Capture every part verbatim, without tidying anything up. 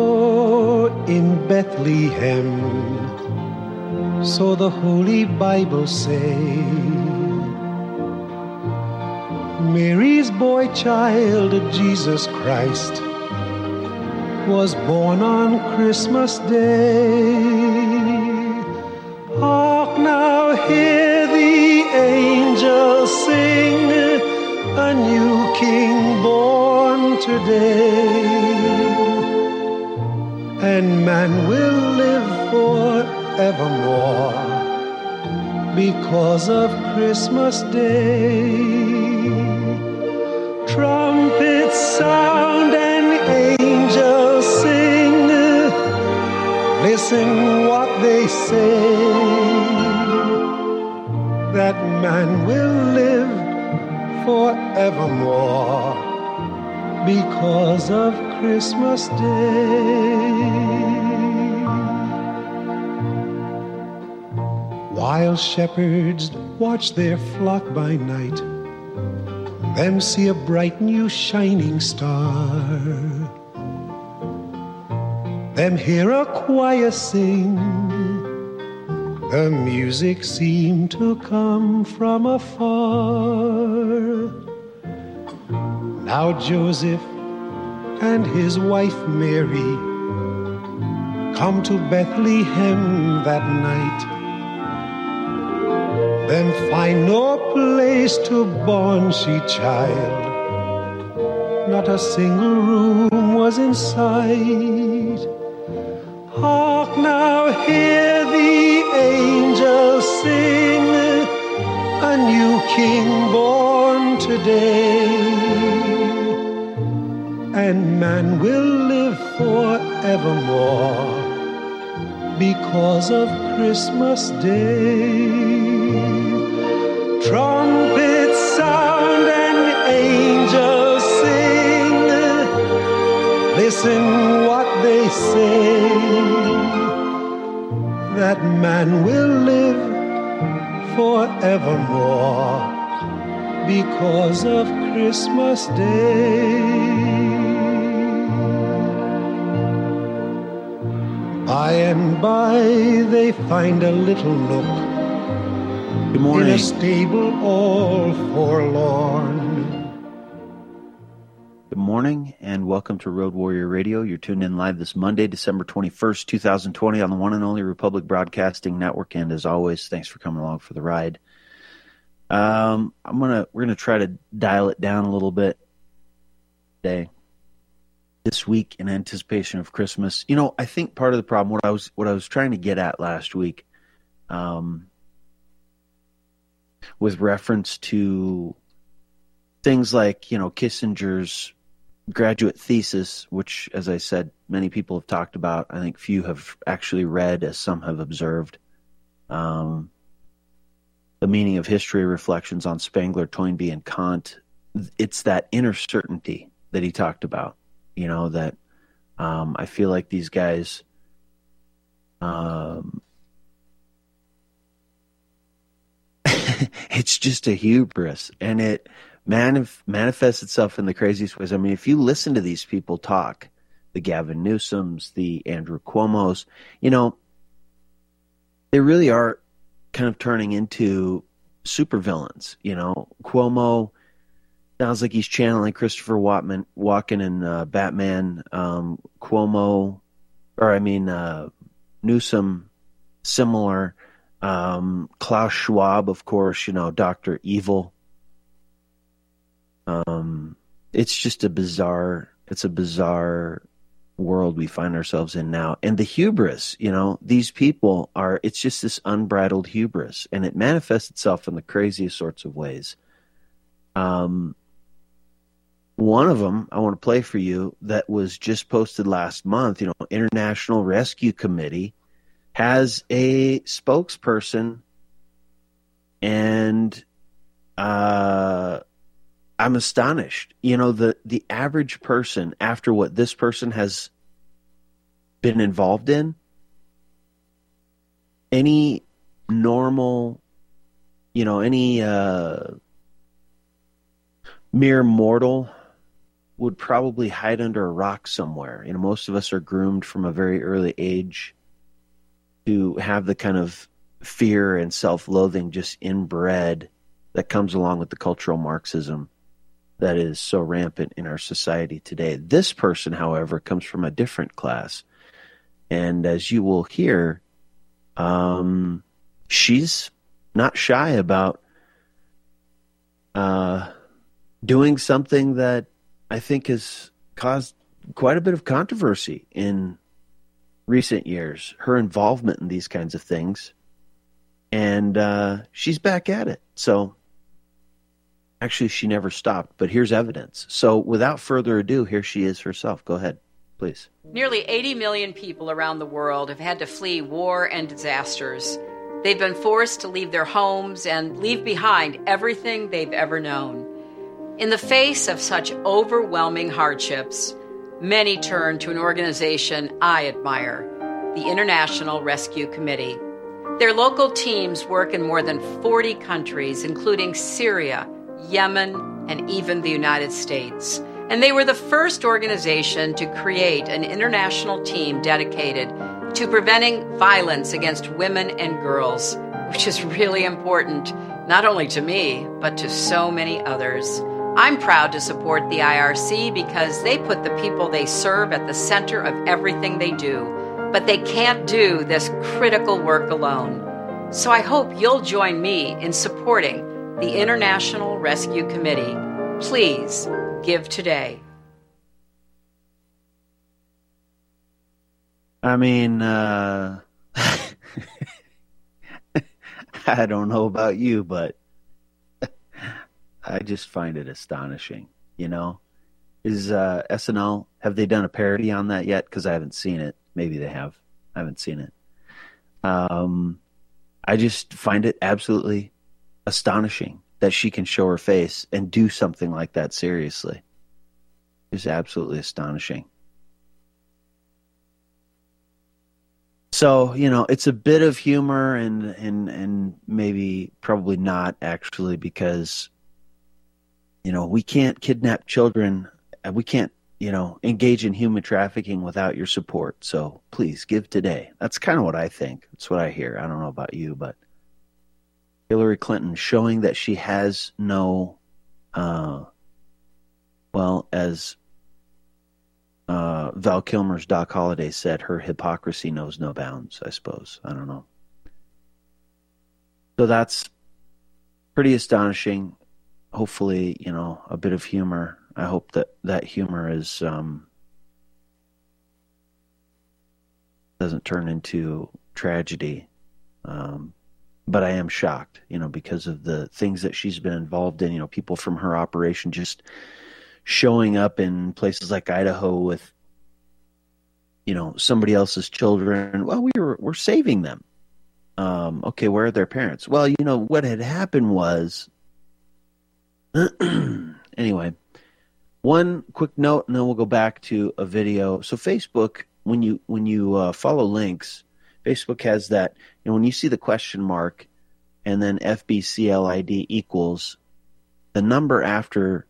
Oh, in Bethlehem, so the Holy Bible say, Mary's boy child, Jesus Christ, was born on Christmas Day. Hark now, hear the angels sing, a new King born today. And man will live forevermore because of Christmas Day. Trumpets sound and angels sing, listen what they say, that man will live forevermore because of Christmas Day. While shepherds watch their flock by night, them see a bright new shining star. Them hear a choir sing, the music seemed to come from afar. Now Joseph and his wife Mary come to Bethlehem that night. Them find no place to born she child, not a single room was in sight. Hark now, hear the angels sing, a new King born today. And man will live forevermore because of Christmas Day. Trumpets sound and angels sing, listen what they say, that man will live forevermore because of Christmas Day. By and by they find a little nook, good morning, in a stable all forlorn. Good morning and welcome to Road Warrior Radio. You're tuned in live this Monday, December twenty-first, twenty twenty on the one and only Republic Broadcasting Network. And as always, thanks for coming along for the ride. Um, I'm gonna we're gonna try to dial it down a little bit today, this week, in anticipation of Christmas. You know, I think part of the problem, what I was what I was trying to get at last week, um, with reference to things like, you know, Kissinger's graduate thesis, which, as I said, many people have talked about. I think few have actually read, as some have observed. Um, the Meaning of History, Reflections on Spengler, Toynbee, and Kant. It's that inner certainty that he talked about. You know, that um, I feel like these guys, um, it's just a hubris, and it manif- manifests itself in the craziest ways. I mean, if you listen to these people talk, the Gavin Newsoms, the Andrew Cuomos, you know, they really are kind of turning into supervillains. You know, Cuomo sounds like he's channeling Christopher Watman, Walken in uh, Batman. Um, Cuomo, or I mean uh, Newsom, similar. Um, Klaus Schwab, of course, you know, Doctor Evil. Um, it's just a bizarre, it's a bizarre world we find ourselves in now. And the hubris, you know, these people are, it's just this unbridled hubris, and it manifests itself in the craziest sorts of ways. Um, one of them I want to play for you that was just posted last month, you know, International Rescue Committee has a spokesperson, and uh, I'm astonished. You know, the, the average person, after what this person has been involved in, any normal, you know, any uh, mere mortal would probably hide under a rock somewhere. You know, most of us are groomed from a very early age to have the kind of fear and self-loathing just inbred that comes along with the cultural Marxism that is so rampant in our society today. This person, however, comes from a different class. And as you will hear, um, she's not shy about uh, doing something that I think has caused quite a bit of controversy in recent years, her involvement in these kinds of things. And uh, she's back at it. So actually, she never stopped, but here's evidence. So without further ado, here she is herself. Go ahead, please. Nearly eighty million people around the world have had to flee war and disasters. They've been forced to leave their homes and leave behind everything they've ever known. In the face of such overwhelming hardships, many turn to an organization I admire, the International Rescue Committee. Their local teams work in more than forty countries, including Syria, Yemen, and even the United States. And they were the first organization to create an international team dedicated to preventing violence against women and girls, which is really important, not only to me, but to so many others. I'm proud to support the I R C because they put the people they serve at the center of everything they do, but they can't do this critical work alone. So I hope you'll join me in supporting the International Rescue Committee. Please give today. I mean, uh, I don't know about you, but I just find it astonishing, you know? Is uh, S N L, have they done a parody on that yet? Because I haven't seen it. Maybe they have. I haven't seen it. Um, I just find it absolutely astonishing that she can show her face and do something like that seriously. It's absolutely astonishing. So, you know, it's a bit of humor and, and, and maybe probably not actually, because, you know, we can't kidnap children. We can't, you know, engage in human trafficking without your support. So please give today. That's kind of what I think. That's what I hear. I don't know about you, but Hillary Clinton showing that she has no, uh, well, as uh, Val Kilmer's Doc Holliday said, her hypocrisy knows no bounds, I suppose. I don't know. So that's pretty astonishing. Hopefully, you know, a bit of humor. I hope that that humor is um, doesn't turn into tragedy. Um, but I am shocked, you know, because of the things that she's been involved in. You know, people from her operation just showing up in places like Idaho with, you know, somebody else's children. Well, we were we're saving them. Um, okay, where are their parents? Well, you know, what had happened was. Anyway, one quick note, and then we'll go back to a video. So Facebook, when you when you uh, follow links, Facebook has that. You know, when you see the question mark, and then F B C L I D equals the number after.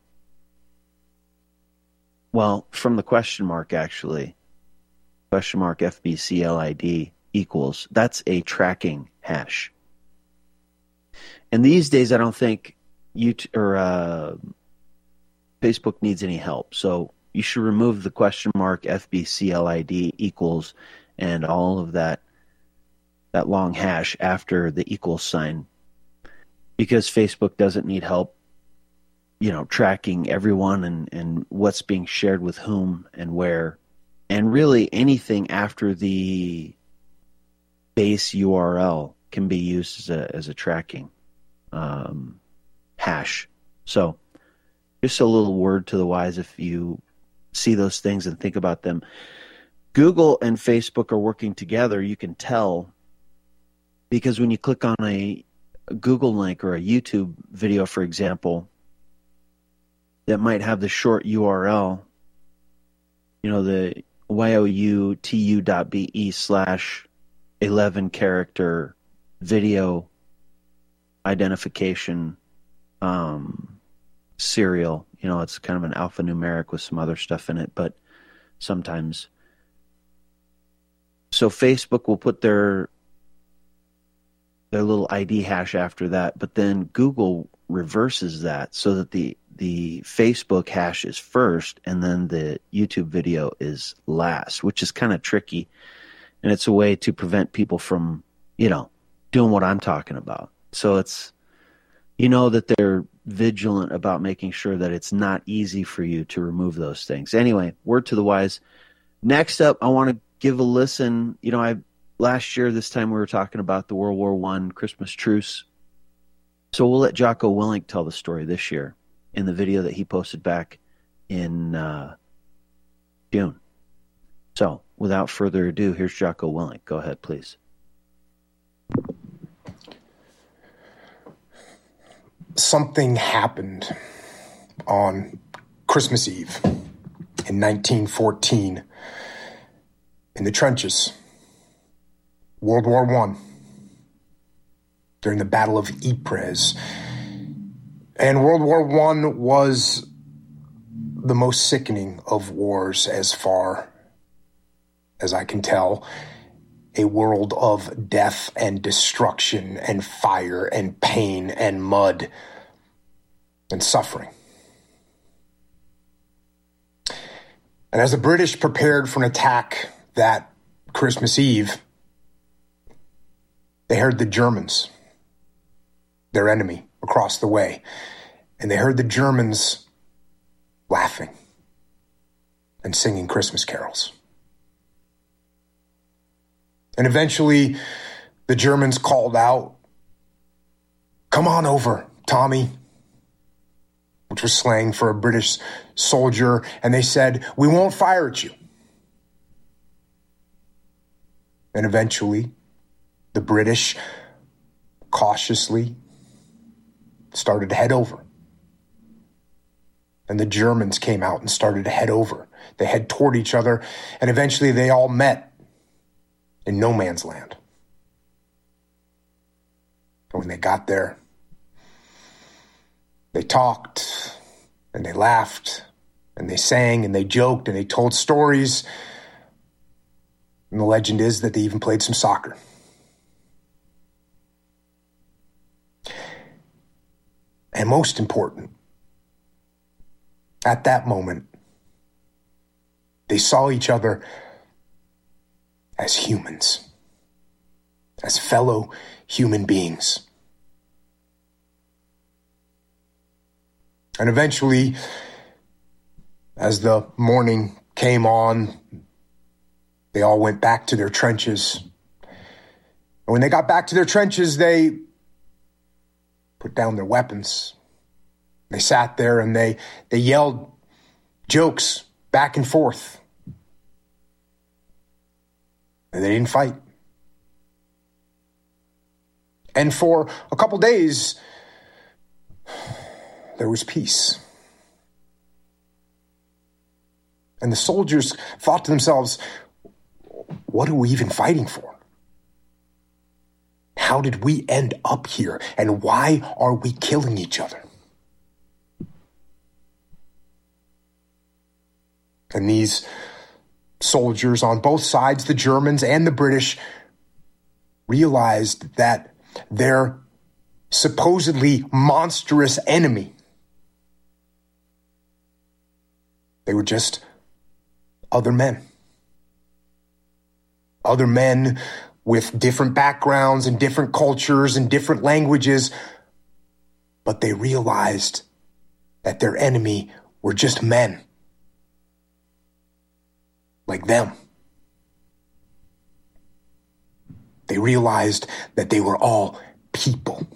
Well, from the question mark, actually, question mark F B C L I D equals. That's a tracking hash. And these days, I don't think. YouTube or uh, Facebook needs any help, so you should remove the question mark F B C L I D equals and all of that that long hash after the equals sign, because Facebook doesn't need help, you know, tracking everyone and, and what's being shared with whom and where, and really anything after the base U R L can be used as a as a tracking Um, hash. So just a little word to the wise if you see those things and think about them. Google and Facebook are working together. You can tell because when you click on a, a Google link or a YouTube video, for example, that might have the short U R L, you know, the youtu.be slash eleven character video identification Um, serial, You know, it's kind of an alphanumeric with some other stuff in it, but sometimes. So Facebook will put their their little I D hash after that, but then Google reverses that so that the the Facebook hash is first and then the YouTube video is last, which is kind of tricky. And it's a way to prevent people from, you know, doing what I'm talking about. So it's, you know, that they're vigilant about making sure that it's not easy for you to remove those things. Anyway, word to the wise. Next up, I want to give a listen. You know, I last year, this time we were talking about the World War One Christmas truce. So we'll let Jocko Willink tell the story this year in the video that he posted back in uh, June. So without further ado, here's Jocko Willink. Go ahead, please. Something happened on Christmas Eve in nineteen fourteen in the trenches, World War One, during the Battle of Ypres. And World War One was the most sickening of wars as far as I can tell. A world of death and destruction and fire and pain and mud and suffering. And as the British prepared for an attack that Christmas Eve, they heard the Germans, their enemy, across the way. And they heard the Germans laughing and singing Christmas carols. And eventually, the Germans called out, "Come on over, Tommy," which was slang for a British soldier. And they said, "We won't fire at you." And eventually, the British cautiously started to head over. And the Germans came out and started to head over. They head toward each other, and eventually they all met in no man's land. And when they got there, they talked, and they laughed, and they sang, and they joked, and they told stories. And the legend is that they even played some soccer. And most important, at that moment, they saw each other as humans, as fellow human beings. And eventually, as the morning came on, they all went back to their trenches. And when they got back to their trenches, they put down their weapons. They sat there and they, they yelled jokes back and forth. And they didn't fight. And for a couple days, there was peace. And the soldiers thought to themselves, what are we even fighting for? How did we end up here? And why are we killing each other? And these soldiers on both sides, the Germans and the British, realized that their supposedly monstrous enemy, they were just other men. Other men with different backgrounds and different cultures and different languages, but they realized that their enemy were just men. Like them. They realized that they were all people.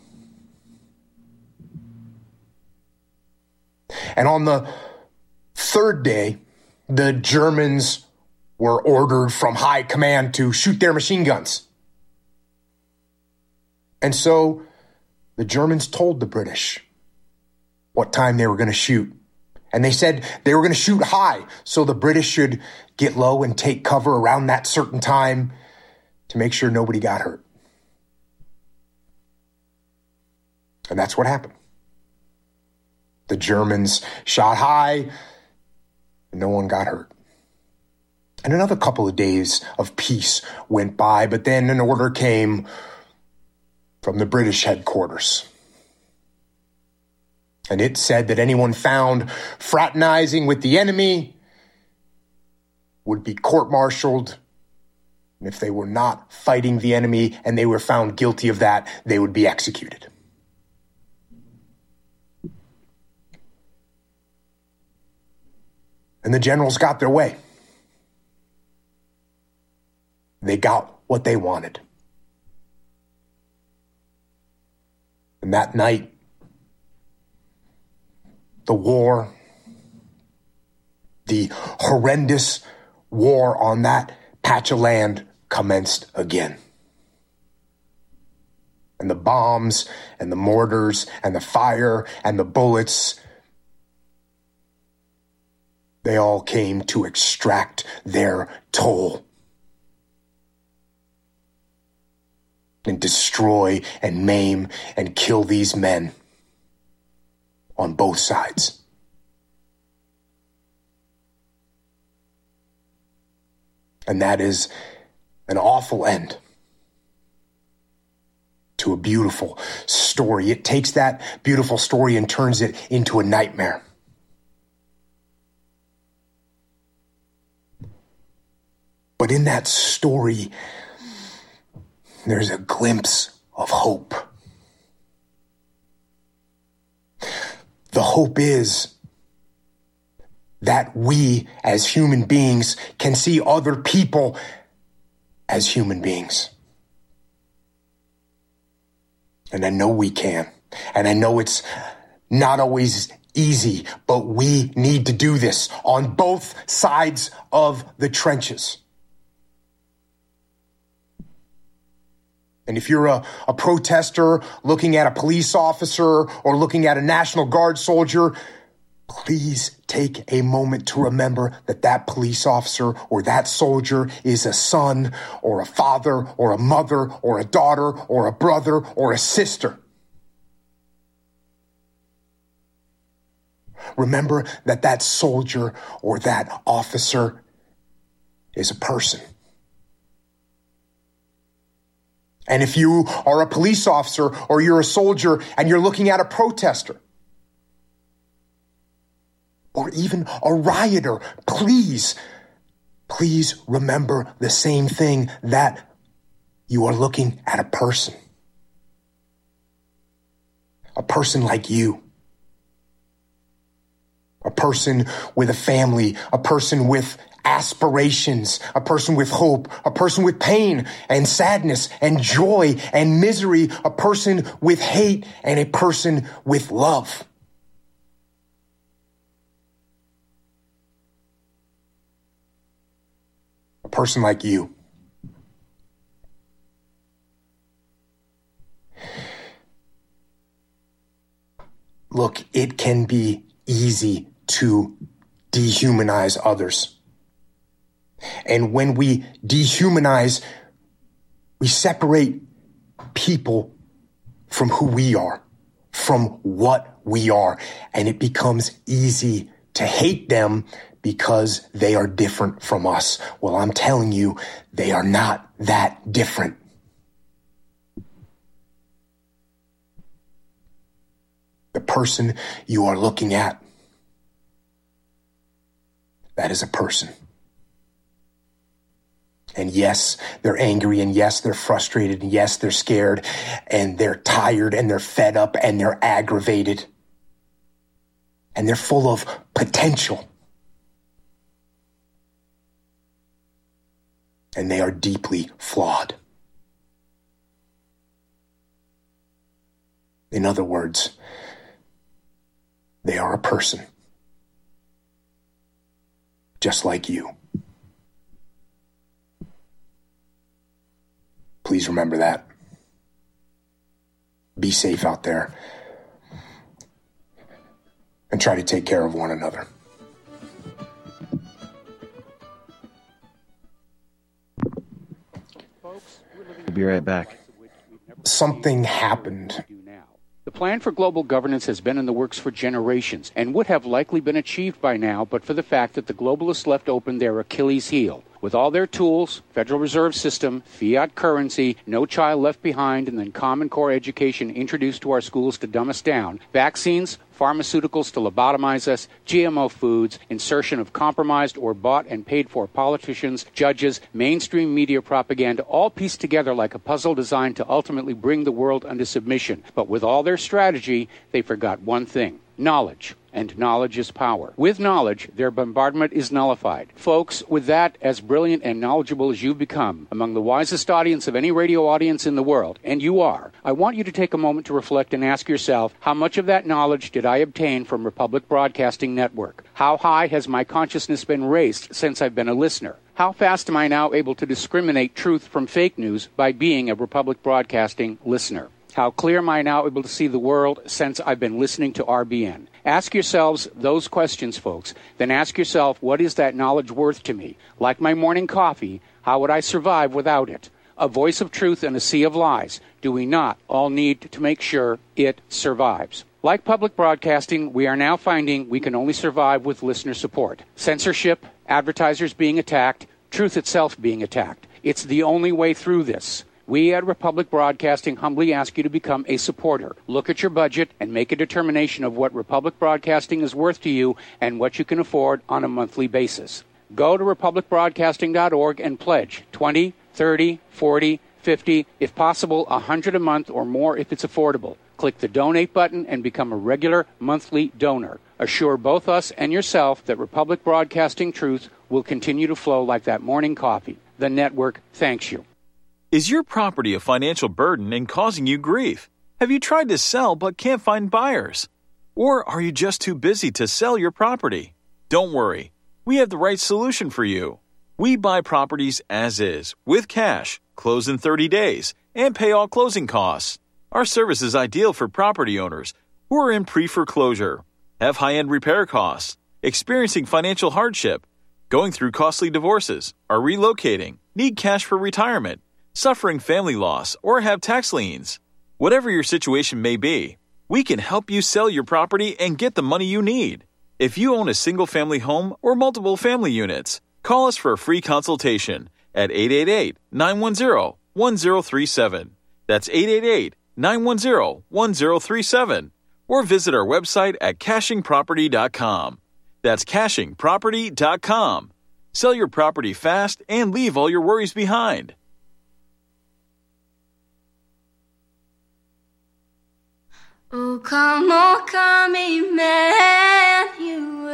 And on the third day, the Germans were ordered from high command to shoot their machine guns. And so the Germans told the British what time they were going to shoot. And they said they were going to shoot high, so the British should get low and take cover around that certain time to make sure nobody got hurt. And that's what happened. The Germans shot high, and no one got hurt. And another couple of days of peace went by, but then an order came from the British headquarters. And it said that anyone found fraternizing with the enemy would be court-martialed. And if they were not fighting the enemy and they were found guilty of that, they would be executed. And the generals got their way. They got what they wanted. And that night, the war, the horrendous war on that patch of land commenced again. And the bombs and the mortars and the fire and the bullets, they all came to extract their toll and destroy and maim and kill these men on both sides. And that is an awful end to a beautiful story. It takes that beautiful story and turns it into a nightmare. But in that story, there's a glimpse of hope. The hope is that we as human beings can see other people as human beings. And I know we can. And I know it's not always easy, but we need to do this on both sides of the trenches. And if you're a, a protester looking at a police officer or looking at a National Guard soldier, please take a moment to remember that that police officer or that soldier is a son or a father or a mother or a daughter or a brother or a sister. Remember that that soldier or that officer is a person. And if you are a police officer or you're a soldier and you're looking at a protester or even a rioter, please, please remember the same thing, that you are looking at a person. A person like you. A person with a family, a person with aspirations, a person with hope, a person with pain and sadness and joy and misery, a person with hate and a person with love. A person like you. Look, it can be easy to dehumanize others. And when we dehumanize, we separate people from who we are, from what we are. And it becomes easy to hate them because they are different from us. Well, I'm telling you, they are not that different. The person you are looking at, that is a person. And yes, they're angry, and yes, they're frustrated, and yes, they're scared, and they're tired, and they're fed up, and they're aggravated. And they're full of potential. And they are deeply flawed. In other words, they are a person. Just like you. Please remember that. Be safe out there. And try to take care of one another. We'll be right back. Something happened The plan for global governance has been in the works for generations and would have likely been achieved by now but for the fact that the globalists left open their Achilles heel. With all their tools, Federal Reserve System, fiat currency, no child left behind, and then Common Core education introduced to our schools to dumb us down, vaccines, pharmaceuticals to lobotomize us, G M O foods, insertion of compromised or bought and paid for politicians, judges, mainstream media propaganda, all pieced together like a puzzle designed to ultimately bring the world under submission. But with all their strategy, they forgot one thing: knowledge. And knowledge is power. With knowledge, their bombardment is nullified. Folks, with that, as brilliant and knowledgeable as you've become, among the wisest audience of any radio audience in the world, and you are, I want you to take a moment to reflect and ask yourself, how much of that knowledge did I obtain from Republic Broadcasting Network? How high has my consciousness been raised since I've been a listener? How fast am I now able to discriminate truth from fake news by being a Republic Broadcasting listener? How clear am I now able to see the world since I've been listening to R B N? Ask yourselves those questions, folks. Then ask yourself, what is that knowledge worth to me? Like my morning coffee, how would I survive without it? A voice of truth in a sea of lies. Do we not all need to make sure it survives? Like public broadcasting, we are now finding we can only survive with listener support. Censorship, advertisers being attacked, truth itself being attacked. It's the only way through this. We at Republic Broadcasting humbly ask you to become a supporter. Look at your budget and make a determination of what Republic Broadcasting is worth to you and what you can afford on a monthly basis. Go to republic broadcasting dot org and pledge twenty, thirty, forty, fifty, if possible one hundred a month or more if it's affordable. Click the donate button and become a regular monthly donor. Assure both us and yourself that Republic Broadcasting truth will continue to flow like that morning coffee. The network thanks you. Is your property a financial burden and causing you grief? Have you tried to sell but can't find buyers? Or are you just too busy to sell your property? Don't worry, we have the right solution for you. We buy properties as is, with cash, close in thirty days, and pay all closing costs. Our service is ideal for property owners who are in pre-foreclosure, have high-end repair costs, experiencing financial hardship, going through costly divorces, are relocating, need cash for retirement, suffering family loss, or have tax liens. Whatever your situation may be, we can help you sell your property and get the money you need. If you own a single-family home or multiple family units, call us for a free consultation at eight eight eight, nine one zero, one zero three seven. That's eight eight eight, nine one zero, one zero three seven. Or visit our website at caching property dot com. That's caching property dot com. Sell your property fast and leave all your worries behind. Oh, come, oh, come, Emmanuel,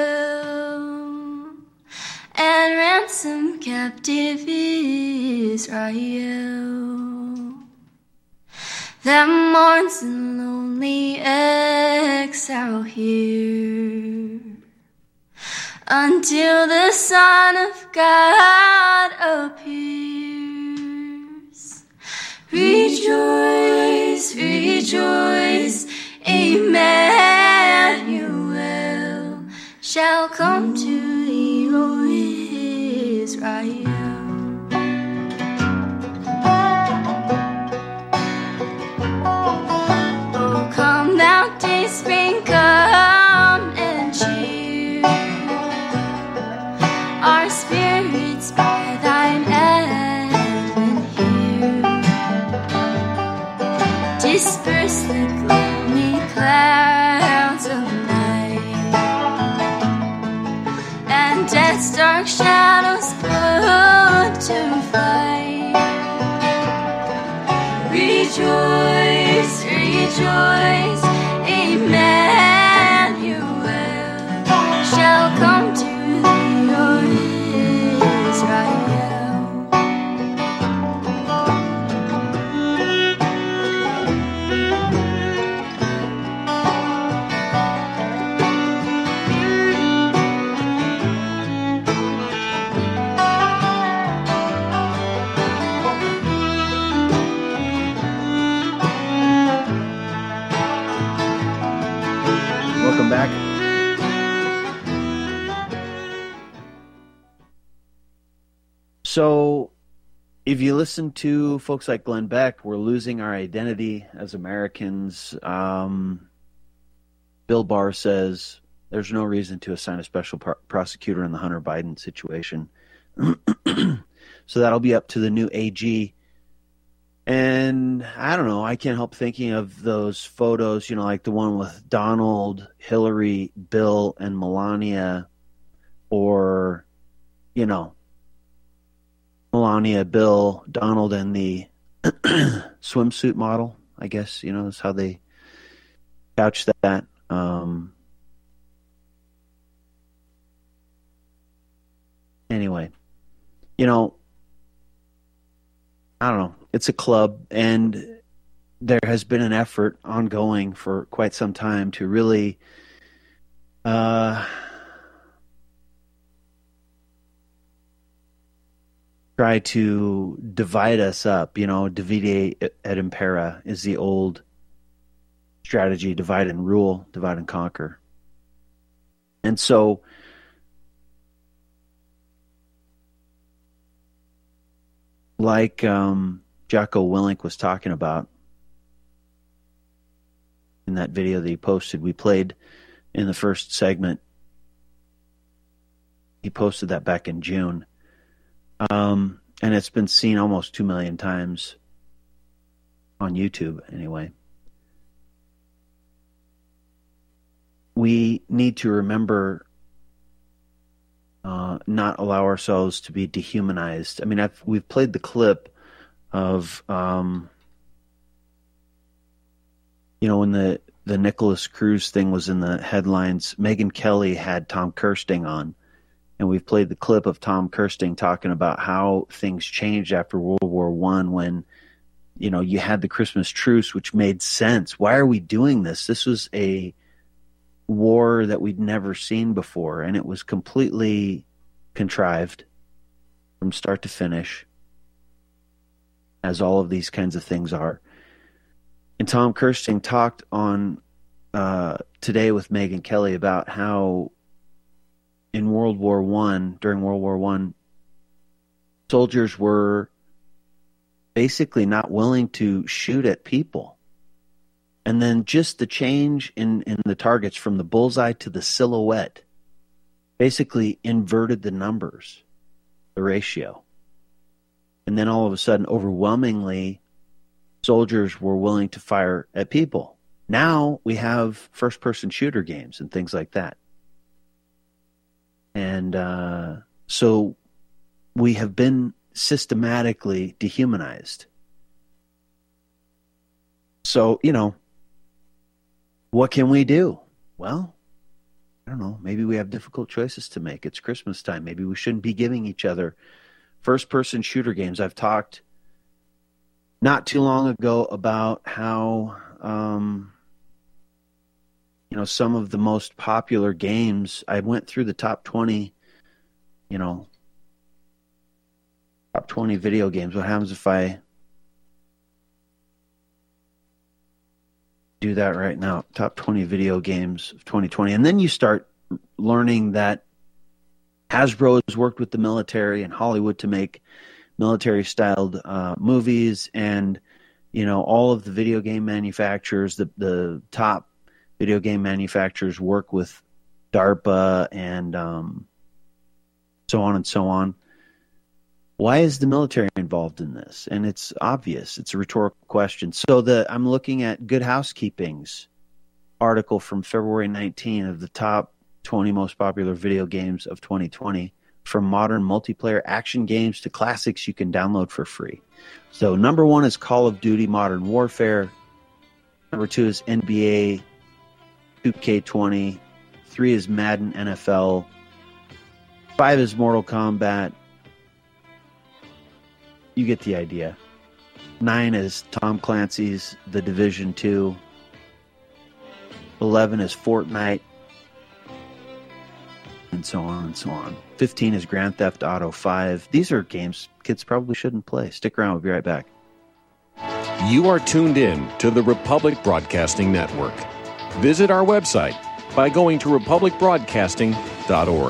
and ransom captive Israel that mourns in lonely exile here, until the Son of God appears. Rejoice, rejoice, Emmanuel shall come to thee, O Israel. Oh, come thou day spring, come and cheer our spirits by thine advent here. Disperse the gloomy clouds of night, and death's dark shadows put to flight. Rejoice, rejoice, Emmanuel shall come to thee, O Israel. Welcome back. So, if you listen to folks like Glenn Beck, we're losing our identity as Americans. Um, Bill Barr says there's no reason to assign a special pro- prosecutor in the Hunter Biden situation. So that'll be up to the new A G. And I don't know, I can't help thinking of those photos, you know, like the one with Donald, Hillary, Bill, and Melania, or, you know, Melania, Bill, Donald, and the swimsuit model, I guess, you know, that's how they couch that. Um, anyway, you know, I don't know. It's a club, and there has been an effort ongoing for quite some time to really uh, try to divide us up. You know, divide et impera is the old strategy: divide and rule, divide and conquer. And so, like um, Jocko Willink was talking about in that video that he posted, we played in the first segment. He posted that back in June. Um, and it's been seen almost two million times on YouTube, anyway. We need to remember uh, not allow ourselves to be dehumanized. I mean, I've, we've played the clip of, um, you know, when the, the Nicholas Cruz thing was in the headlines, Megyn Kelly had Tom Kirsting on. And we've played the clip of Tom Kirsting talking about how things changed after World War One when, you know, you had the Christmas truce, which made sense. Why are we doing this? This was a war that we'd never seen before, and it was completely contrived from start to finish, as all of these kinds of things are. And Tom Kirsting talked on uh, Today with Megyn Kelly about how in World War One, during World War One, soldiers were basically not willing to shoot at people. And then just the change in, in the targets from the bullseye to the silhouette basically inverted the numbers, the ratio. And then all of a sudden, overwhelmingly, soldiers were willing to fire at people. Now we have first-person shooter games and things like that. And uh, so we have been systematically dehumanized. So, you know, what can we do? Well, I don't know. Maybe we have difficult choices to make. It's Christmas time. Maybe we shouldn't be giving each other first-person shooter games. I've talked not too long ago about how, um, you know, some of the most popular games, I went through the top twenty, you know, top twenty video games. What happens if I do that right now? Top twenty video games of twenty twenty. And then you start learning that Hasbro has worked with the military and Hollywood to make military-styled uh, movies, and, you know, all of the video game manufacturers, the, the top video game manufacturers work with DARPA and um, so on and so on. Why is the military involved in this? And it's obvious. It's a rhetorical question. So the I'm looking at Good Housekeeping's article from February nineteenth of the top twenty most popular video games of twenty twenty, from modern multiplayer action games to classics you can download for free. So number one is Call of Duty Modern Warfare. Number two is N B A two K twenty. Three is Madden N F L. Five is Mortal Kombat. You get the idea. Nine is Tom Clancy's The Division two. Eleven is Fortnite. And so on and so on. Fifteen is Grand Theft Auto five. These are games kids probably shouldn't play. Stick around. We'll be right back. You are tuned in to the Republic Broadcasting Network. Visit our website by going to republic broadcasting dot org.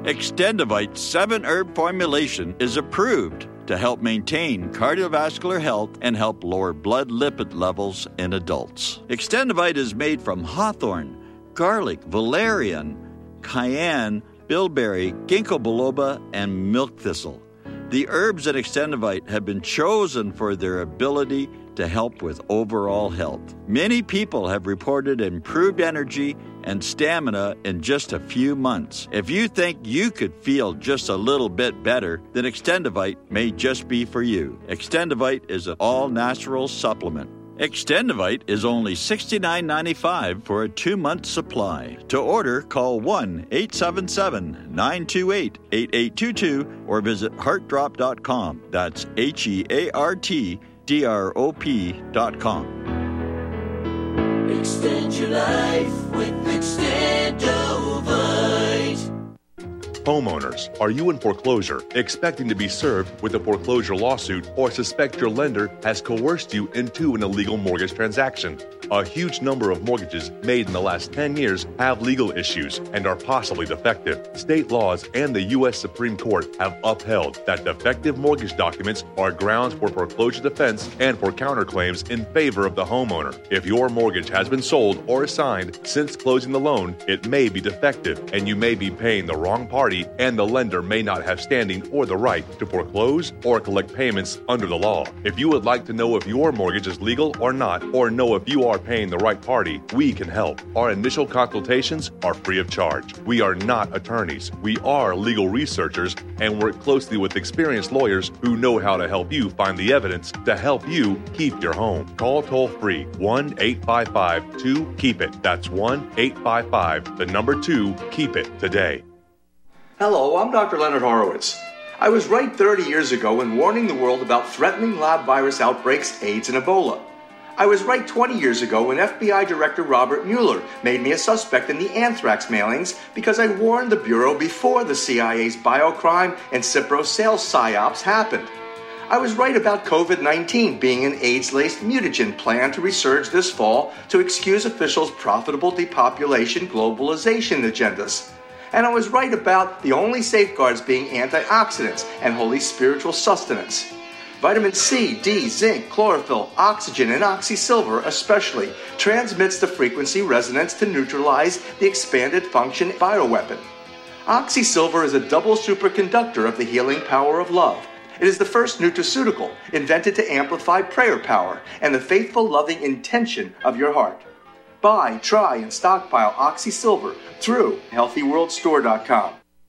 Extendivite's seven-herb formulation is approved to help maintain cardiovascular health and help lower blood lipid levels in adults. Extendivite is made from hawthorn, garlic, valerian, cayenne, bilberry, ginkgo biloba, and milk thistle. The herbs in Extendivite have been chosen for their ability to help with overall health. Many people have reported improved energy and stamina in just a few months. If you think you could feel just a little bit better, then Extendivite may just be for you. Extendivite is an all-natural supplement. Extendivite is only sixty-nine ninety-five for a two-month supply. To order, call one eight seven seven, nine two eight, eight eight two two or visit heart drop dot com. That's H E A R T D R O P dot com. Extend your life with Extendovite. Homeowners, are you in foreclosure, expecting to be served with a foreclosure lawsuit, or suspect your lender has coerced you into an illegal mortgage transaction? A huge number of mortgages made in the last ten years have legal issues and are possibly defective. State laws and the U S Supreme Court have upheld that defective mortgage documents are grounds for foreclosure defense and for counterclaims in favor of the homeowner. If your mortgage has been sold or assigned since closing the loan, it may be defective and you may be paying the wrong party, and the lender may not have standing or the right to foreclose or collect payments under the law. If you would like to know if your mortgage is legal or not, or know if you are paying the right party, we can help. Our initial consultations are free of charge. We are not attorneys. We are legal researchers and work closely with experienced lawyers who know how to help you find the evidence to help you keep your home. Call toll-free one eight five five two keep it. That's one eight five five, the number two, keep it today. Hello, I'm Doctor Leonard Horowitz. I was right thirty years ago in warning the world about threatening lab virus outbreaks, AIDS, and Ebola. I was right twenty years ago when F B I Director Robert Mueller made me a suspect in the anthrax mailings because I warned the Bureau before the C I A's biocrime and Cipro sales psyops happened. I was right about COVID nineteen being an AIDS-laced mutagen plan to resurge this fall to excuse officials' profitable depopulation globalization agendas. And I was right about the only safeguards being antioxidants and holy spiritual sustenance. Vitamin C, D, zinc, chlorophyll, oxygen, and oxysilver especially transmits the frequency resonance to neutralize the expanded function bioweapon. Oxysilver is a double superconductor of the healing power of love. It is the first nutraceutical invented to amplify prayer power and the faithful loving intention of your heart. Buy, try, and stockpile Oxysilver through healthy world store dot com.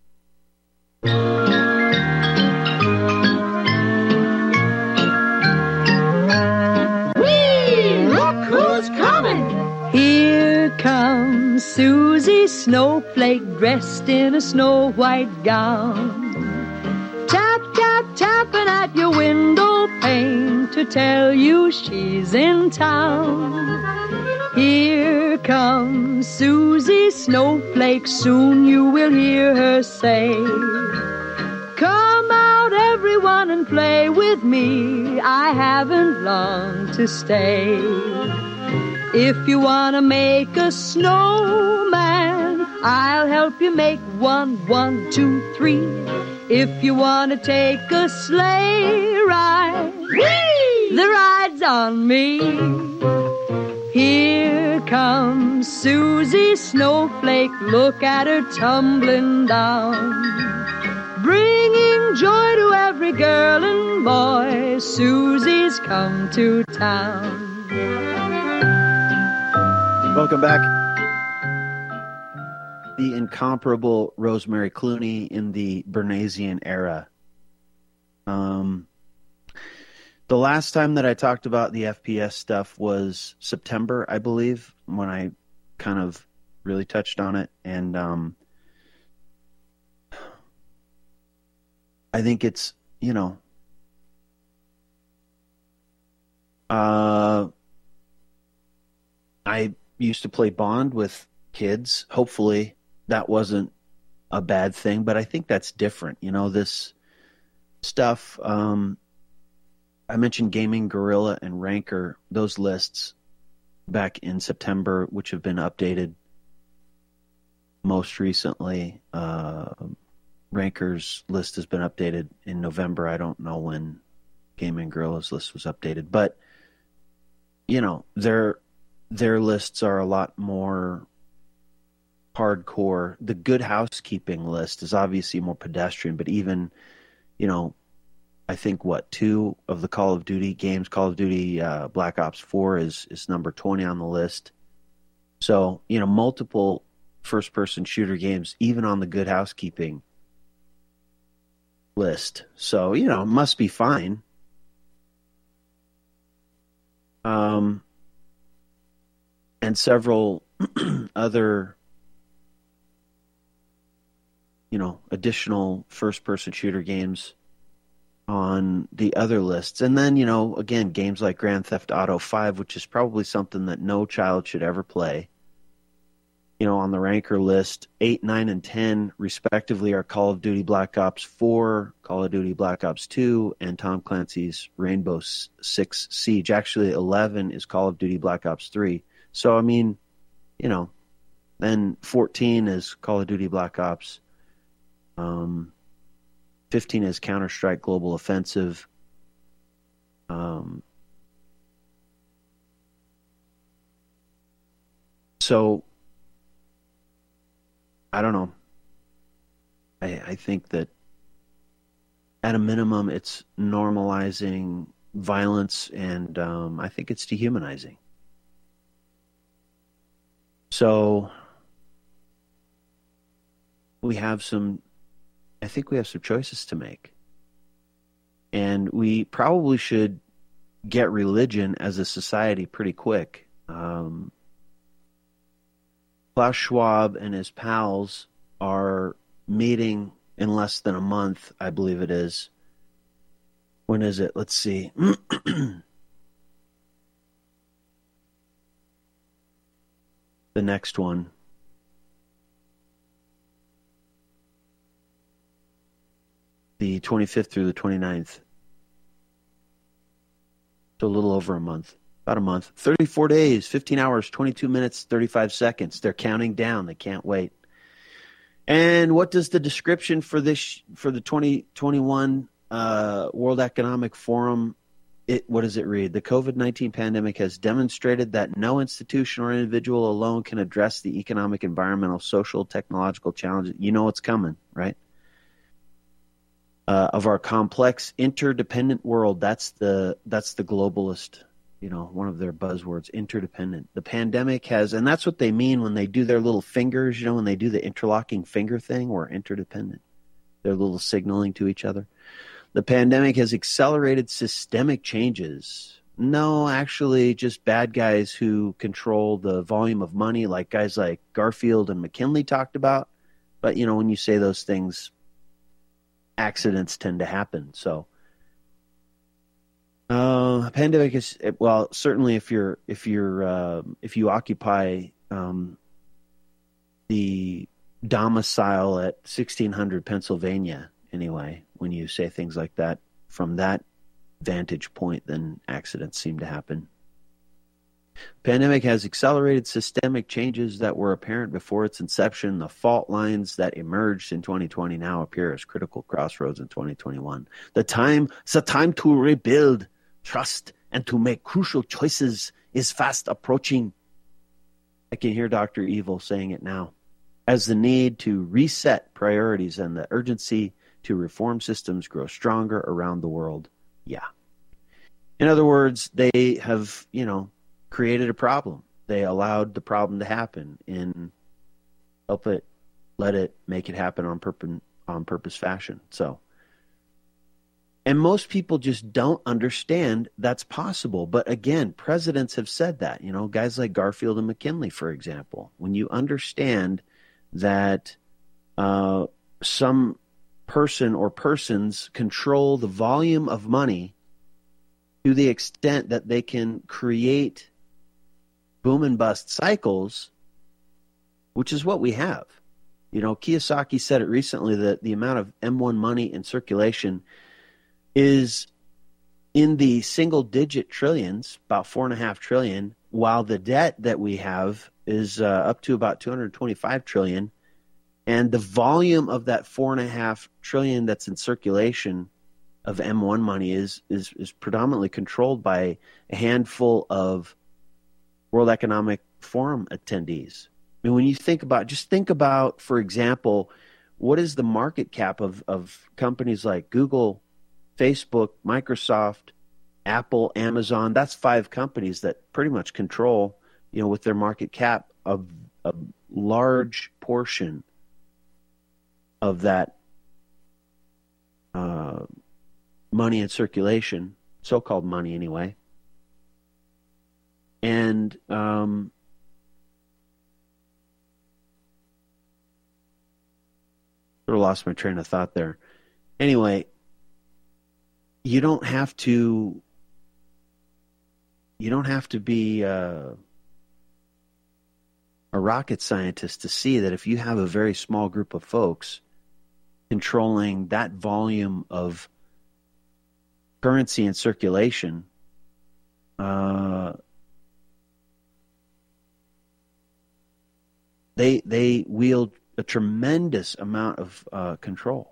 Whee! Look who's coming! Here comes Susie Snowflake dressed in a snow white gown. Tap, tap, tapping at your window pane to tell you she's in town. Here comes Susie Snowflake, soon you will hear her say, come out everyone and play with me, I haven't long to stay. If you want to make a snowman, I'll help you make one, one, two, three. If you want to take a sleigh ride, whee! The ride's on me. Here comes Susie Snowflake, look at her tumbling down, bringing joy to every girl and boy. Susie's come to town. Welcome back. The incomparable Rosemary Clooney in the Bernaysian era. Um... The last time that I talked about the F P S stuff was September, I believe, when I kind of really touched on it. And um, I think it's, you know, uh, I used to play Bond with kids. Hopefully that wasn't a bad thing, but I think that's different. You know, this stuff... Um, I mentioned Gaming Gorilla and Ranker, those lists back in September, which have been updated most recently. Uh, Ranker's list has been updated in November. I don't know when Gaming Gorilla's list was updated, but you know, their their lists are a lot more hardcore. The Good Housekeeping list is obviously more pedestrian, but even, you know, I think what two of the Call of Duty games, Call of Duty uh, Black Ops four is is number twenty on the list. So, you know, multiple first-person shooter games, even on the Good Housekeeping list. So, you know, it must be fine. Um, and several other, you know, additional first-person shooter games on the other lists. And then, you know, again, games like Grand Theft Auto five, which is probably something that no child should ever play. You know, on the Ranker list, eight, nine, and ten, respectively, are Call of Duty Black Ops four, Call of Duty Black Ops two, and Tom Clancy's Rainbow Six Siege. Actually, eleven is Call of Duty Black Ops three. So, I mean, you know, then fourteen is Call of Duty Black Ops. Um, fifteen is Counter-Strike Global Offensive. Um, so... I don't know. I, I think that at a minimum, it's normalizing violence, and um, I think it's dehumanizing. So we have some, I think we have some choices to make. And we probably should get religion as a society pretty quick. Um, Klaus Schwab and his pals are meeting in less than a month, I believe it is. When is it? Let's see. The next one. The twenty-fifth through the twenty-ninth. So a little over a month. About a month. thirty-four days, fifteen hours, twenty-two minutes, thirty-five seconds. They're counting down. They can't wait. And what does the description for this, for the twenty twenty-one uh, World Economic Forum, it, what does it read? The COVID nineteen pandemic has demonstrated that no institution or individual alone can address the economic, environmental, social, technological challenges. You know what's coming, right? Uh, of our complex, interdependent world. That's the that's the globalist. You know, one of their buzzwords, interdependent. The pandemic has, and that's what they mean when they do their little fingers, you know, when they do the interlocking finger thing, we're interdependent. They're little signaling to each other. The pandemic has accelerated systemic changes. No, actually, just bad guys who control the volume of money, like guys like Garfield and McKinley talked about. But, you know, when you say those things, accidents tend to happen. So, Uh, pandemic is, well, certainly if you're, if you're, uh, if you occupy, um, the domicile at sixteen hundred Pennsylvania, anyway, when you say things like that, from that vantage point, then accidents seem to happen. Pandemic has accelerated systemic changes that were apparent before its inception. The fault lines that emerged in twenty twenty now appear as critical crossroads in twenty twenty-one. The time, the time to rebuild trust and to make crucial choices is fast approaching. I can hear Doctor Evil saying it now. As the need to reset priorities and the urgency to reform systems grow stronger around the world. Yeah. In other words, they have, you know, created a problem. They allowed the problem to happen in help it, let it, make it happen on purpose, on purpose fashion. So, and most people just don't understand that's possible. But again, presidents have said that, you know, guys like Garfield and McKinley, for example. When you understand that uh, some person or persons control the volume of money to the extent that they can create boom and bust cycles, which is what we have. You know, Kiyosaki said it recently that the amount of M one money in circulation is in the single digit trillions, about four and a half trillion, while the debt that we have is uh, up to about two hundred twenty-five trillion. And the volume of that four and a half trillion that's in circulation of M one money is is is predominantly controlled by a handful of World Economic Forum attendees. I mean, when you think about, just think about, for example, what is the market cap of, of companies like Google, Facebook, Microsoft, Apple, Amazon? That's five companies that pretty much control, you know, with their market cap, a, a large portion of that uh, money in circulation, so-called money anyway. And um, sort of lost my train of thought there. Anyway, you don't have to. You don't have to be uh, a rocket scientist to see that if you have a very small group of folks controlling that volume of currency in circulation, uh, they they wield a tremendous amount of uh, control.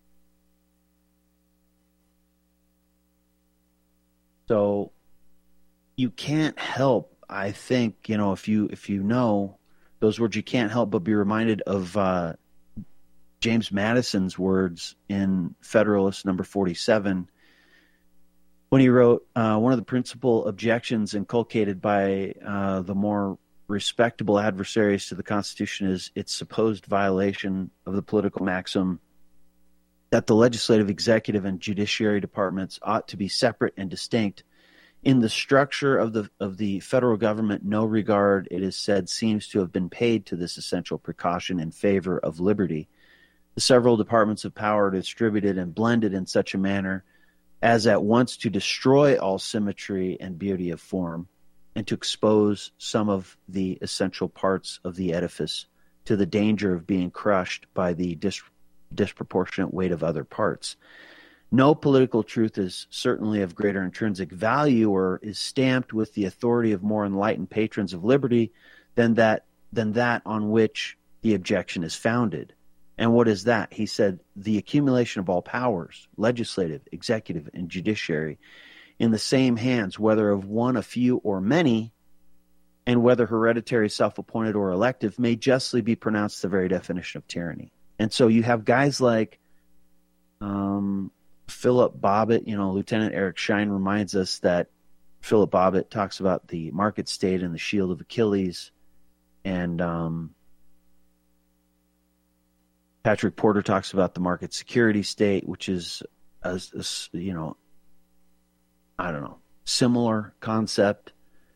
So you can't help, I think, you know, if you if you know those words, you can't help but be reminded of uh, James Madison's words in Federalist number forty-seven, when he wrote, uh, one of the principal objections inculcated by uh, the more respectable adversaries to the Constitution is its supposed violation of the political maxim that the legislative, executive, and judiciary departments ought to be separate and distinct. In the structure of the of the federal government, no regard, it is said, seems to have been paid to this essential precaution in favor of liberty. The several departments of power are distributed and blended in such a manner as at once to destroy all symmetry and beauty of form, and to expose some of the essential parts of the edifice to the danger of being crushed by the dis- disproportionate weight of other parts. No political truth is certainly of greater intrinsic value or is stamped with the authority of more enlightened patrons of liberty than that than that on which the objection is founded. And what is that? He said, the accumulation of all powers, legislative, executive, and judiciary, in the same hands, whether of one, a few, or many, and whether hereditary, self-appointed, or elective, may justly be pronounced the very definition of tyranny. And so you have guys like um, Philip Bobbitt. You know, Lieutenant Eric Schein reminds us that Philip Bobbitt talks about the market state and the shield of Achilles, and um, Patrick Porter talks about the market security state, which is, a, a, you know, I don't know, similar concept.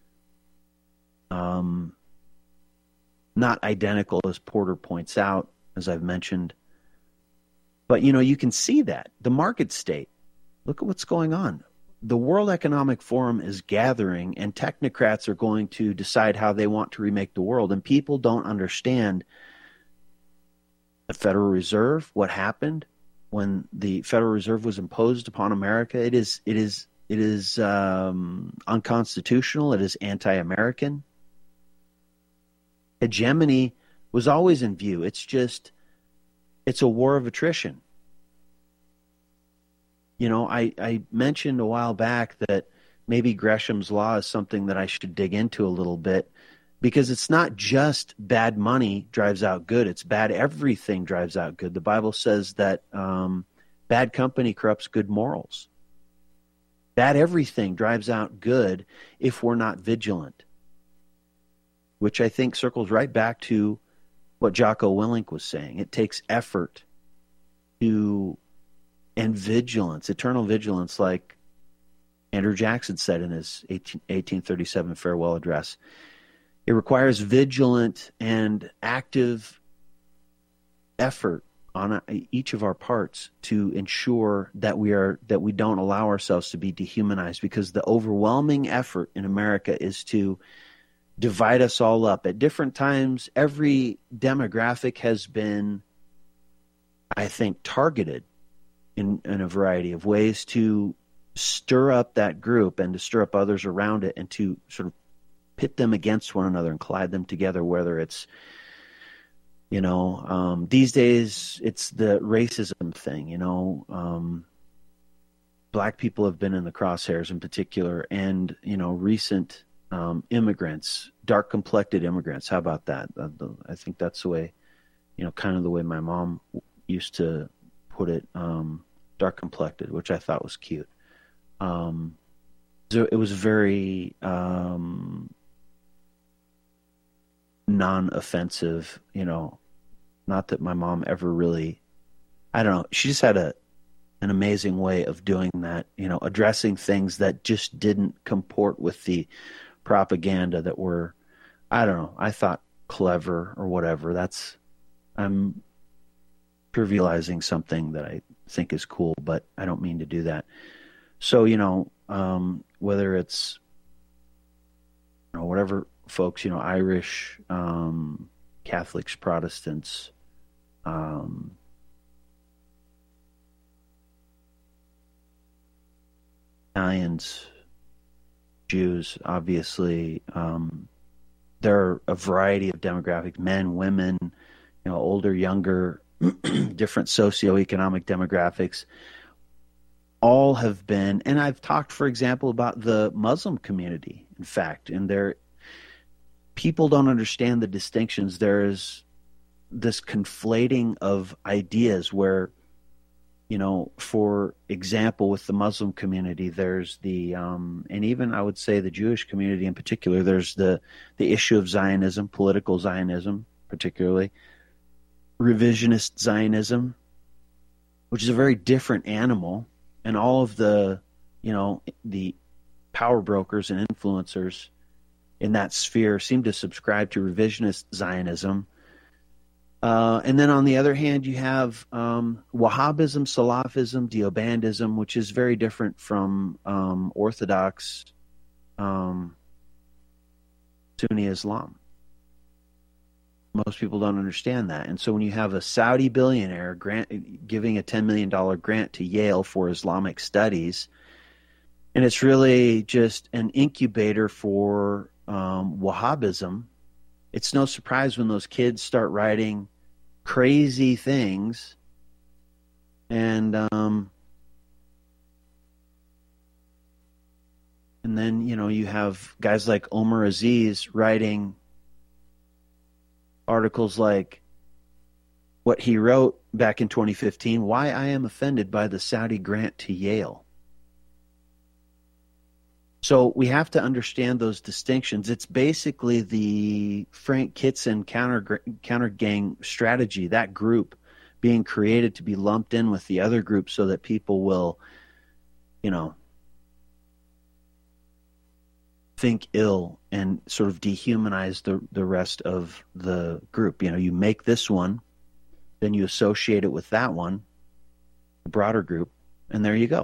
Um, not identical, as Porter points out, as I've mentioned. But, you know, you can see that. The market state, look at what's going on. The World Economic Forum is gathering, and technocrats are going to decide how they want to remake the world. And people don't understand the Federal Reserve, what happened when the Federal Reserve was imposed upon America. It is, it is, it is um, unconstitutional. It is anti-American. Hegemony was always in view. It's just, it's a war of attrition. You know, I, I mentioned a while back that maybe Gresham's Law is something that I should dig into a little bit, because it's not just bad money drives out good. It's bad everything drives out good. The Bible says that um, bad company corrupts good morals. Bad everything drives out good if we're not vigilant, which I think circles right back to what Jocko Willink was saying. It takes effort to, and vigilance, eternal vigilance, like Andrew Jackson said in his eighteen thirty-seven farewell address. It requires vigilant and active effort on each of our parts to ensure that we are that we don't allow ourselves to be dehumanized, because the overwhelming effort in America is to divide us all up. At different times, every demographic has been, I think, targeted in, in a variety of ways to stir up that group and to stir up others around it and to sort of pit them against one another and collide them together, whether it's You know, um, these days it's the racism thing, you know. Um, black people have been in the crosshairs in particular, and, you know, recent um, immigrants, dark-complected immigrants. How about that? I think that's the way, you know, kind of the way my mom used to put it, um, dark-complected, which I thought was cute. Um, so it was very um, non-offensive, you know, not that my mom ever really, I don't know, she just had a an amazing way of doing that, you know, addressing things that just didn't comport with the propaganda that were, I don't know, I thought clever or whatever. That's, I'm trivializing something that I think is cool, but I don't mean to do that. So, you know, um, whether it's, you know, whatever folks, you know, Irish, um, Catholics, Protestants, um, Italians, Jews, obviously, um, there are a variety of demographics, men, women, you know, older, younger, different socioeconomic demographics, all have been, and I've talked, for example, about the Muslim community, in fact, and there, people don't understand the distinctions. There is this conflating of ideas where, you know, for example, with the Muslim community, there's the, um, and even I would say the Jewish community in particular, there's the, the issue of Zionism, political Zionism, particularly, revisionist Zionism, which is a very different animal, and all of the, you know, the power brokers and influencers in that sphere seem to subscribe to revisionist Zionism. Uh, and then on the other hand, you have um, Wahhabism, Salafism, Deobandism, which is very different from um, Orthodox um, Sunni Islam. Most people don't understand that. And so when you have a Saudi billionaire grant, giving a ten million dollars grant to Yale for Islamic studies, and it's really just an incubator for um, Wahhabism, it's no surprise when those kids start writing crazy things, and um, and then, you know, you have guys like Omar Aziz writing articles like what he wrote back in twenty fifteen, Why I Am Offended by the Saudi Grant to Yale. So we have to understand those distinctions. It's basically the Frank Kitson counter counter gang strategy, that group being created to be lumped in with the other group so that people will, you know, think ill and sort of dehumanize the, the rest of the group. You know, you make this one, then you associate it with that one, the broader group, and there you go.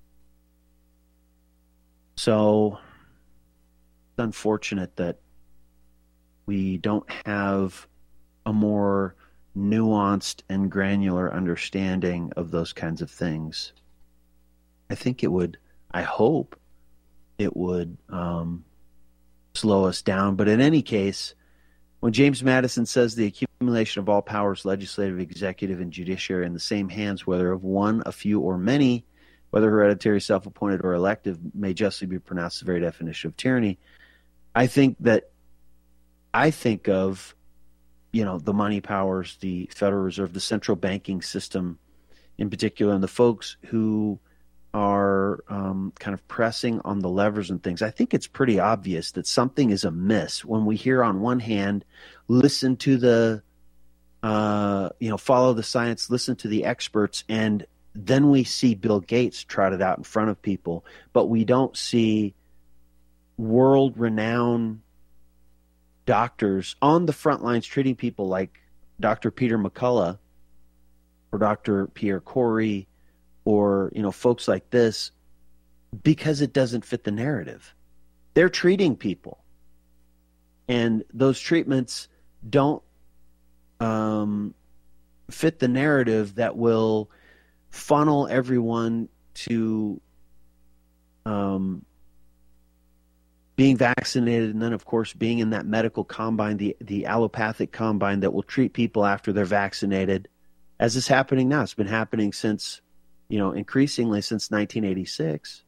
So it's unfortunate that we don't have a more nuanced and granular understanding of those kinds of things. I think it would, I hope it would um, slow us down. But in any case, when James Madison says the accumulation of all powers, legislative, executive, and judiciary in the same hands, whether of one, a few, or many, whether hereditary, self-appointed, or elective, may justly be pronounced the very definition of tyranny, I think that I think of, you know, the money powers, the Federal Reserve, the central banking system in particular, and the folks who are um, kind of pressing on the levers and things. I think it's pretty obvious that something is amiss when we hear on one hand, listen to the, uh, you know, follow the science, listen to the experts, and then we see Bill Gates trotted out in front of people, but we don't see world-renowned doctors on the front lines treating people like Doctor Peter McCullough or Doctor Pierre Corey or, you know, folks like this, because it doesn't fit the narrative. They're treating people, and those treatments don't um, fit the narrative that will funnel everyone to um, being vaccinated, and then, of course, being in that medical combine, the, the allopathic combine that will treat people after they're vaccinated, as is happening now. It's been happening since, you know, increasingly since nineteen eighty-six.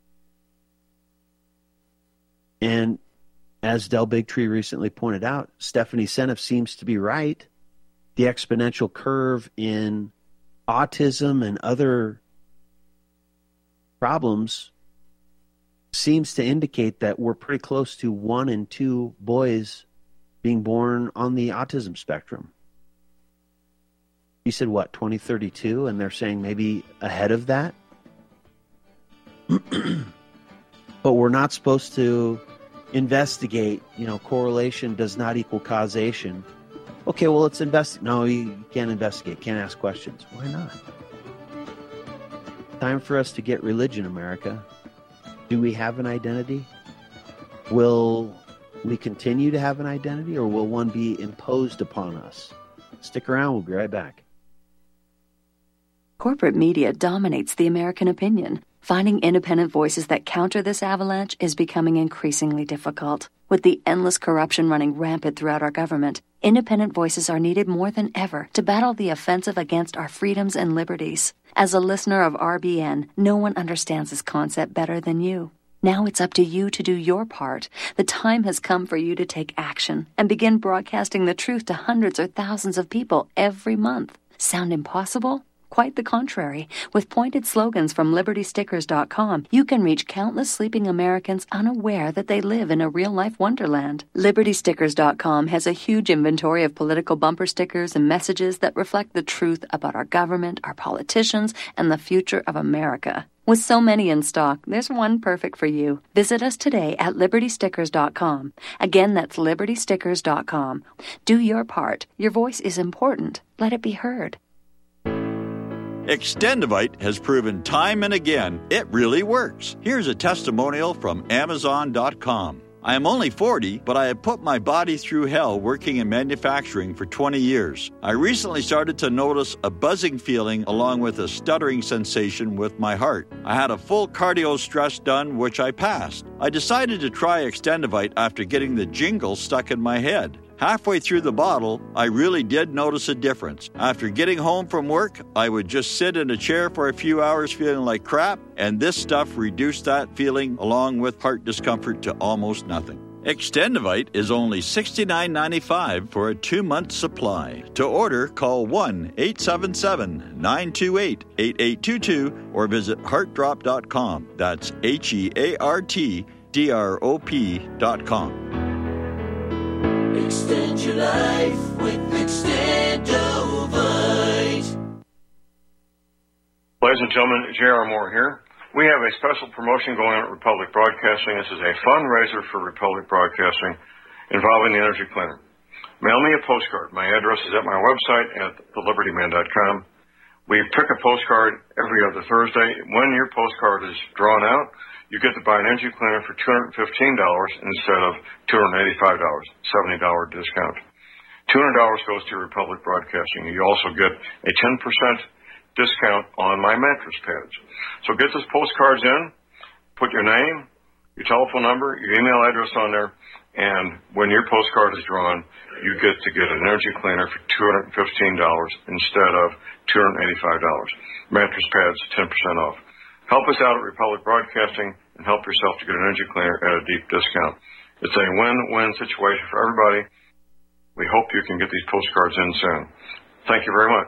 And as Del Bigtree recently pointed out, Stephanie Seneff seems to be right. The exponential curve in autism and other problems seems to indicate that we're pretty close to one in two boys being born on the autism spectrum. You said, what, twenty thirty-two? And they're saying maybe ahead of that? But we're not supposed to investigate, you know, correlation does not equal causation. Okay, well, let's investigate. No, you can't investigate, can't ask questions. Why not? Time for us to get religion, America. Do we have an identity? Will we continue to have an identity, or will one be imposed upon us? Stick around, we'll be right back. Corporate media dominates the American opinion. Finding independent voices that counter this avalanche is becoming increasingly difficult. With the endless corruption running rampant throughout our government, independent voices are needed more than ever to battle the offensive against our freedoms and liberties. As a listener of R B N, no one understands this concept better than you. Now it's up to you to do your part. The time has come for you to take action and begin broadcasting the truth to hundreds or thousands of people every month. Sound impossible? Quite the contrary. With pointed slogans from Liberty Stickers dot com, you can reach countless sleeping Americans unaware that they live in a real-life wonderland. Liberty Stickers dot com has a huge inventory of political bumper stickers and messages that reflect the truth about our government, our politicians, and the future of America. With so many in stock, there's one perfect for you. Visit us today at Liberty Stickers dot com. Again, that's Liberty Stickers dot com. Do your part. Your voice is important. Let it be heard. Extendivite has proven time and again it really works. Here's a testimonial from Amazon dot com. I am only forty, but I have put my body through hell working in manufacturing for twenty years. I recently started to notice a buzzing feeling along with a stuttering sensation with my heart. I had a full cardio stress done, which I passed. I decided to try Extendivite after getting the jingle stuck in my head. Halfway through the bottle, I really did notice a difference. After getting home from work, I would just sit in a chair for a few hours feeling like crap, and this stuff reduced that feeling along with heart discomfort to almost nothing. Extendivite is only sixty-nine ninety-five for a two-month supply. To order, call one eight seven seven, nine two eight, eight eight two two or visit heart drop dot com. That's H E A R T D R O P dot com. Extend your life with Extendovite. Ladies and gentlemen, J R. Moore here. We have a special promotion going on at Republic Broadcasting. This is a fundraiser for Republic Broadcasting involving the Energy Cleaner. Mail me a postcard. My address is at my website at the liberty man dot com. We pick a postcard every other Thursday. When your postcard is drawn out, you get to buy an energy cleaner for two hundred fifteen dollars instead of two hundred eighty-five dollars, seventy dollars discount. two hundred dollars goes to Republic Broadcasting. You also get a ten percent discount on my mattress pads. So get those postcards in, put your name, your telephone number, your email address on there, and when your postcard is drawn, you get to get an energy cleaner for two hundred fifteen dollars instead of two hundred eighty-five dollars. Mattress pads, ten percent off. Help us out at Republic Broadcasting and help yourself to get an energy cleaner at a deep discount. It's a win-win situation for everybody. We hope you can get these postcards in soon. Thank you very much.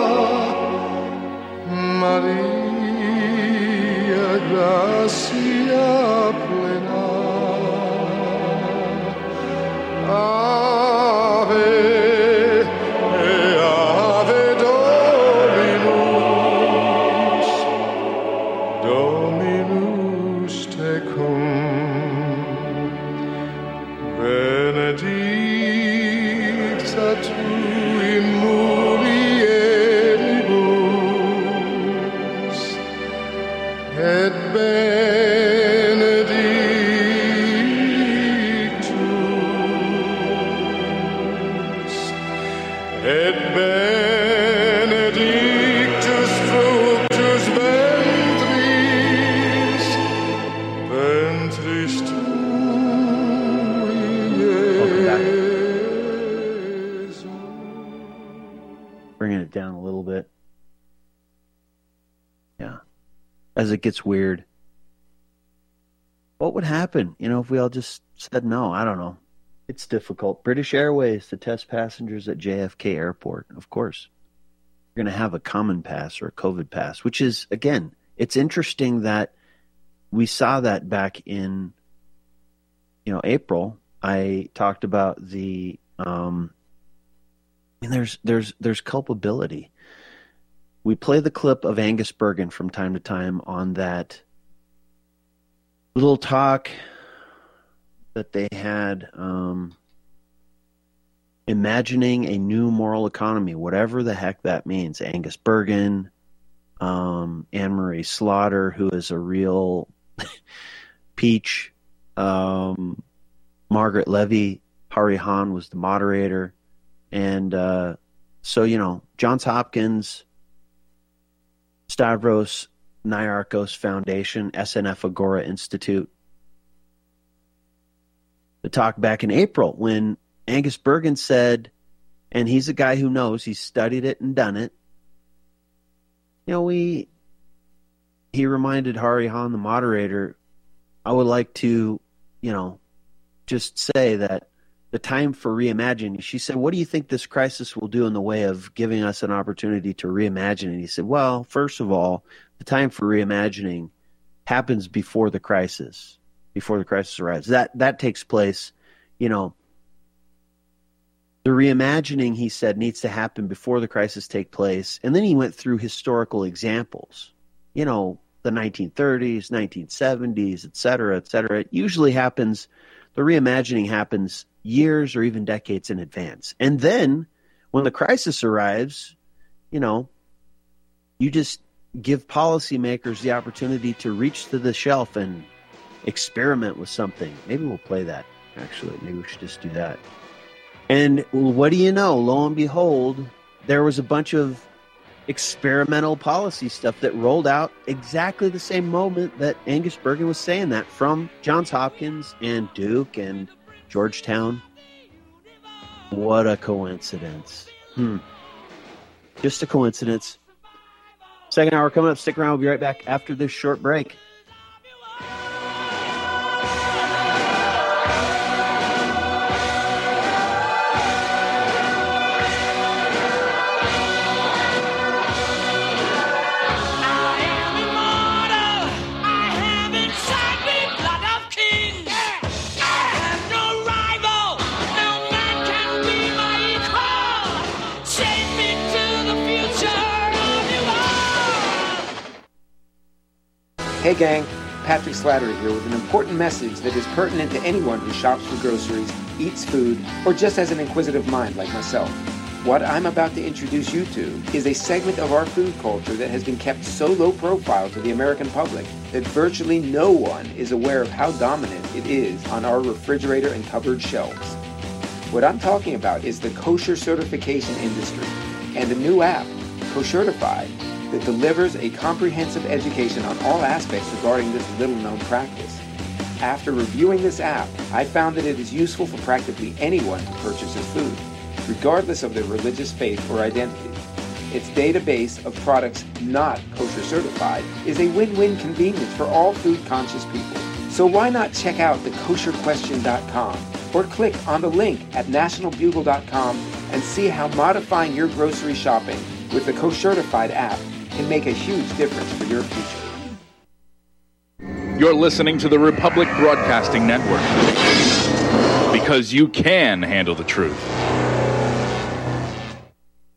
Maria Gracia et benedictus fructus ventris, ventris tui, Iesus. Bringing it down a little bit. Yeah. As it gets weird. What would happen, you know, if we all just said no? I don't know. It's difficult. British Airways to test passengers at J F K Airport. Of course. You're going to have a common pass or a COVID pass, which is, again, it's interesting that we saw that back in, you know, April. I talked about the, um, I mean, there's, there's, there's culpability. We play the clip of Angus Bergen from time to time on that little talk that they had, um, imagining a new moral economy, whatever the heck that means. Angus Bergen, um, Anne-Marie Slaughter, who is a real peach, um, Margaret Levy, Hari Hahn was the moderator, and uh, so, you know, Johns Hopkins, Stavros Niarchos Foundation, S N F Agora Institute. The talk back in April when Angus Bergen said, and he's a guy who knows, he's studied it and done it. You know, we, he reminded Hari Hahn, the moderator, I would like to, you know, just say that the time for reimagining, she said, what do you think this crisis will do in the way of giving us an opportunity to reimagine? And he said, well, first of all, the time for reimagining happens before the crisis, before the crisis arrives. That that takes place, you know, the reimagining, he said, needs to happen before the crisis take place. And then he went through historical examples, you know, the nineteen thirties, nineteen seventies, et cetera, et cetera. It usually happens, the reimagining happens years or even decades in advance. And then when the crisis arrives, you know, you just give policymakers the opportunity to reach to the shelf and experiment with something. Maybe we'll play that, actually. Maybe we should just do that. And what do you know? Lo and behold, there was a bunch of experimental policy stuff that rolled out exactly the same moment that Angus Bergen was saying that, from Johns Hopkins and Duke and Georgetown. What a coincidence. Hmm. Just a coincidence. Second hour coming up. Stick around. We'll be right back after this short break. Hey gang, Patrick Slattery here with an important message that is pertinent to anyone who shops for groceries, eats food, or just has an inquisitive mind like myself. What I'm about to introduce you to is a segment of our food culture that has been kept so low profile to the American public that virtually no one is aware of how dominant it is on our refrigerator and cupboard shelves. What I'm talking about is the kosher certification industry and a new app, Koshertified, that delivers a comprehensive education on all aspects regarding this little-known practice. After reviewing this app, I found that it is useful for practically anyone who purchases food, regardless of their religious faith or identity. Its database of products not kosher certified is a win-win convenience for all food-conscious people. So why not check out the kosher question dot com or click on the link at national bugle dot com and see how modifying your grocery shopping with the Koshertified app can make a huge difference for your future. You're listening to the Republic Broadcasting Network, because you can handle the truth.